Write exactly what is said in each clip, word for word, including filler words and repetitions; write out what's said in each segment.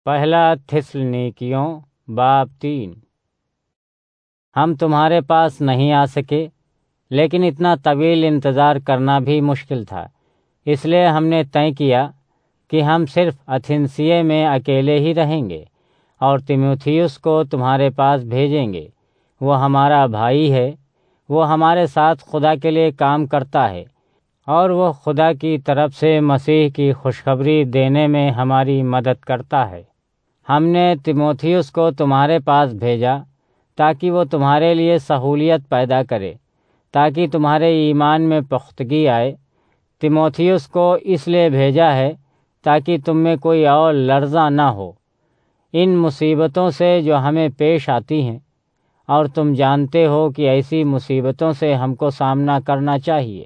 پہلا تھسلنیکیوں باب تین۔ ہم تمہارے پاس نہیں آ سکے، لیکن اتنا طویل انتظار کرنا بھی مشکل تھا، اس لیے ہم نے طے کیا کہ ہم صرف اتھنسیے میں اکیلے ہی رہیں گے اور تیموتھیوس کو تمہارے پاس بھیجیں گے۔ وہ ہمارا بھائی ہے، وہ ہمارے ساتھ خدا کے لیے کام کرتا ہے، اور وہ خدا کی طرف سے مسیح کی خوشخبری دینے میں ہماری مدد کرتا ہے۔ ہم نے تیموتھیوس کو تمہارے پاس بھیجا تاکہ وہ تمہارے لیے سہولت پیدا کرے، تاکہ تمہارے ایمان میں پختگی آئے۔ تیموتھیوس کو اس لیے بھیجا ہے تاکہ تم میں کوئی اور لرزہ نہ ہو ان مصیبتوں سے جو ہمیں پیش آتی ہیں، اور تم جانتے ہو کہ ایسی مصیبتوں سے ہم کو سامنا کرنا چاہیے۔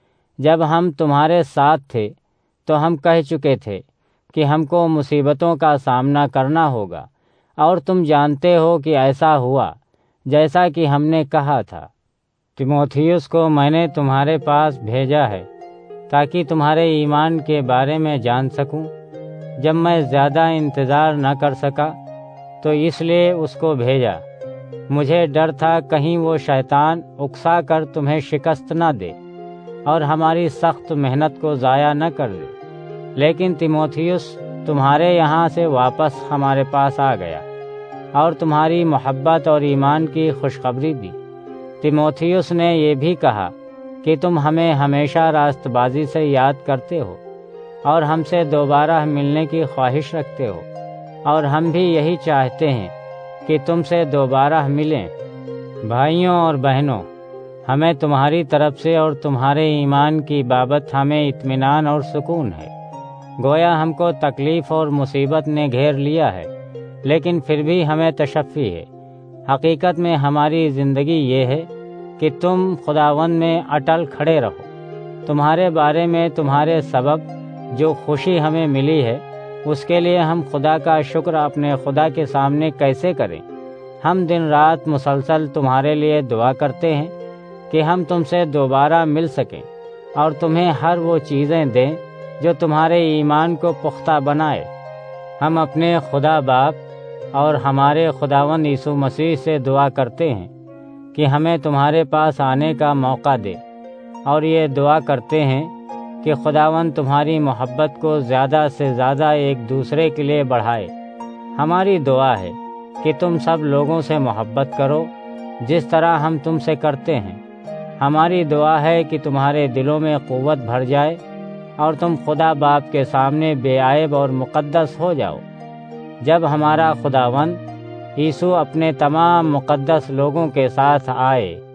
جب ہم تمہارے ساتھ تھے تو ہم کہہ چکے تھے کہ ہم کو مصیبتوں کا سامنا کرنا ہوگا، اور تم جانتے ہو کہ ایسا ہوا جیسا کہ ہم نے کہا تھا۔ تیموتھیوس کو میں نے تمہارے پاس بھیجا ہے تاکہ تمہارے ایمان کے بارے میں جان سکوں۔ جب میں زیادہ انتظار نہ کر سکا تو اس لیے اس کو بھیجا۔ مجھے ڈر تھا کہیں وہ شیطان اکسا کر تمہیں شکست نہ دے اور ہماری سخت محنت کو ضائع نہ کر دے، لیکن تیموتھیوس تمہارے یہاں سے واپس ہمارے پاس آ گیا اور تمہاری محبت اور ایمان کی خوشخبری دی۔ تیموتھیوس نے یہ بھی کہا کہ تم ہمیں ہمیشہ راست بازی سے یاد کرتے ہو اور ہم سے دوبارہ ملنے کی خواہش رکھتے ہو، اور ہم بھی یہی چاہتے ہیں کہ تم سے دوبارہ ملیں۔ بھائیوں اور بہنوں، ہمیں تمہاری طرف سے اور تمہارے ایمان کی بابت ہمیں اطمینان اور سکون ہے۔ گویا ہم کو تکلیف اور مصیبت نے گھیر لیا ہے، لیکن پھر بھی ہمیں تشفی ہے۔ حقیقت میں ہماری زندگی یہ ہے کہ تم خداوند میں اٹل کھڑے رہو۔ تمہارے بارے میں تمہارے سبب جو خوشی ہمیں ملی ہے، اس کے لیے ہم خدا کا شکر اپنے خدا کے سامنے کیسے کریں؟ ہم دن رات مسلسل تمہارے لیے دعا کرتے ہیں کہ ہم تم سے دوبارہ مل سکیں اور تمہیں ہر وہ چیزیں دیں جو تمہارے ایمان کو پختہ بنائے۔ ہم اپنے خدا باپ اور ہمارے خداوند یسوع مسیح سے دعا کرتے ہیں کہ ہمیں تمہارے پاس آنے کا موقع دے، اور یہ دعا کرتے ہیں کہ خداوند تمہاری محبت کو زیادہ سے زیادہ ایک دوسرے کے لیے بڑھائے۔ ہماری دعا ہے کہ تم سب لوگوں سے محبت کرو جس طرح ہم تم سے کرتے ہیں۔ ہماری دعا ہے کہ تمہارے دلوں میں قوت بھر جائے اور تم خدا باپ کے سامنے بے عیب اور مقدس ہو جاؤ، جب ہمارا خداوند یسوع اپنے تمام مقدس لوگوں کے ساتھ آئے۔